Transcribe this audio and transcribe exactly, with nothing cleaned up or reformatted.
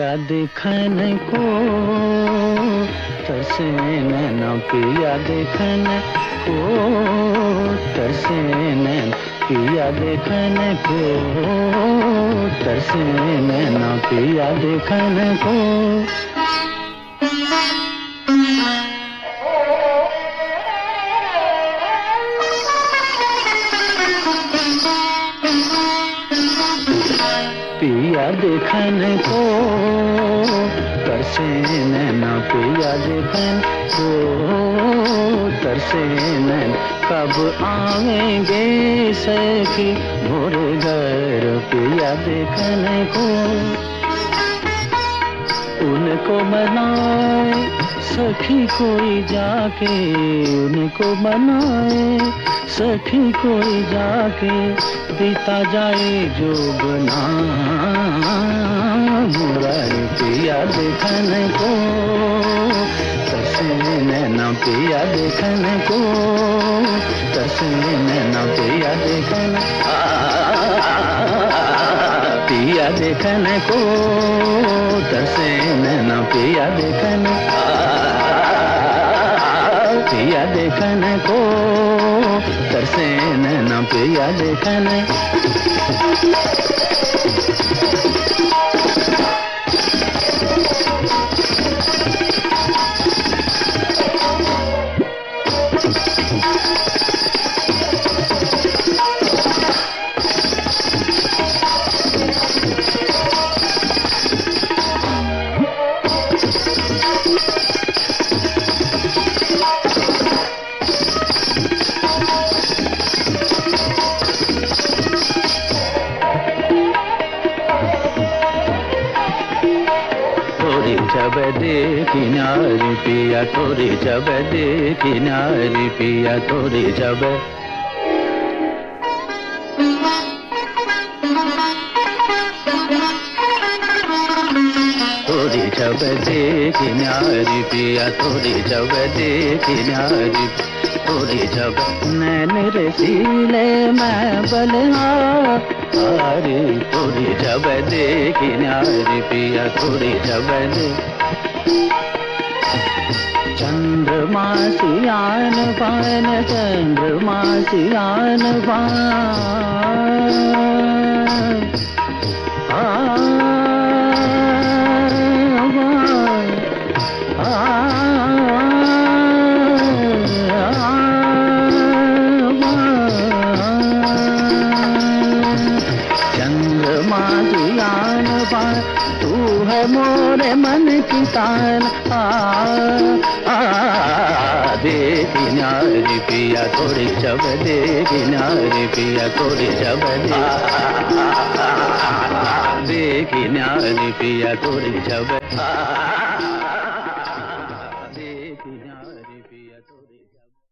पिया देखन को तरसे नैना, पिया देखन को तरसे नैना, पिया देखन को तरसे नैना, पिया देखन को। पिया देखन को तरसे नैना, पिया देखन को तरसे नैना, कब आवेंगे सखी भोर घर, पिया देखन को। उनको मनाए सखी कोई जाके, उनको मनाए सखी कोई जाके, बीता जाए जो बना मुरारी, पिया देखन को तरसे नैना, पिया देखन को तरसे नैना, पिया देखन, पिया देखन को तरसे नैना, पिया देखन, पिया देखन को तरसे नैना, पिया देखन। जब देखी नारी पिया तोरी, जब देखी नारी पिया तोरी, जब तोरी, जब देखी नारी पिया तोरी, जब देखी नारी तोरी, जब नैन रसीले मैं बलहारी, तोरी जब देखी नारी पिया तोरी, जब दे चंद्रमा सियान पान, चंद्रमा सियान पान, चंद्रमा सियान पान, तू है मोरे मन की तान, आ, आ देखी नारी पिया तोरी, जब देखी नारी पिया तोरी, जब देखी नारी पिया तोरी, जब देखी नारी पिया तोरी, जब